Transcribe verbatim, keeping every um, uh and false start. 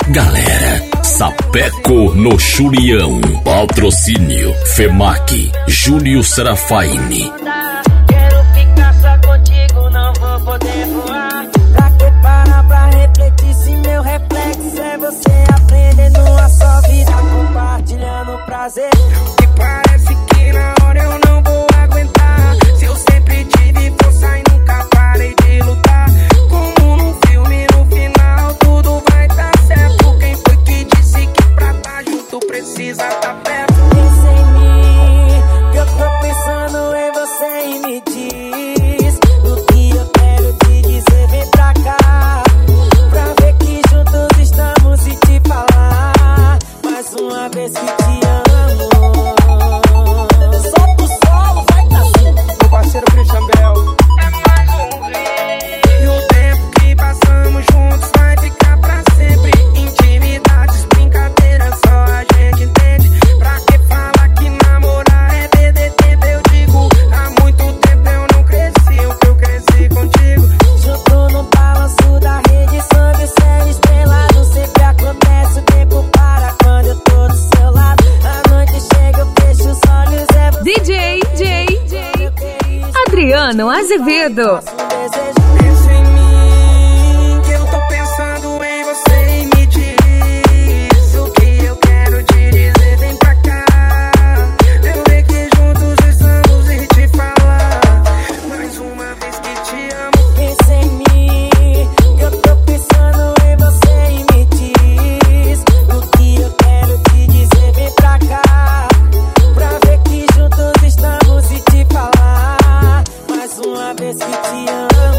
Galera, Sapeco no Chulião. Patrocínio Femac, Júlio Serafaini. Quero ficar só contigo, não vou poder voar. Pra que parar pra refletir se meu reflexo é você aprendendo a sua vida, compartilhando prazer. E parece que na hora eu não vou aguentar. Se eu sempre tive força e nunca parei de lutar. Como num filme, no final tudo vai dar certo. Quem foi que disse que pra tá junto precisa tá perto? Pensa em mim, que eu tô pensando em você e me diz o que eu quero te dizer, vem pra cá. Pra ver que juntos estamos e te falar mais uma vez que te amo. Solta o solo, vai Cassim. Meu parceiro Christian Bell. É mais um rei. E o tempo que passamos juntos vai ficar pra sempre. Intimidades, brincadeiras, só a gente entende. Pra que falar que namorar é D D T? Eu digo, há muito tempo eu não cresci o que eu cresci contigo. Junto no balanço da rede, sob o céu estrelado. Sempre acontece, o tempo para quando eu tô do seu lado. A noite chega, eu fecho os olhos, é você. D J, D J, Adriano Azevedo. Pensa em mim, que eu tô pensando em você e me diz o que eu quero te dizer, vem pra cá. Eu ver que juntos estamos e te falar mais uma vez que te amo. Pensa em mim, que eu tô pensando em você e me diz o que eu quero te dizer, vem pra cá. Pra ver que juntos estamos e te falar mais uma vez que te amo.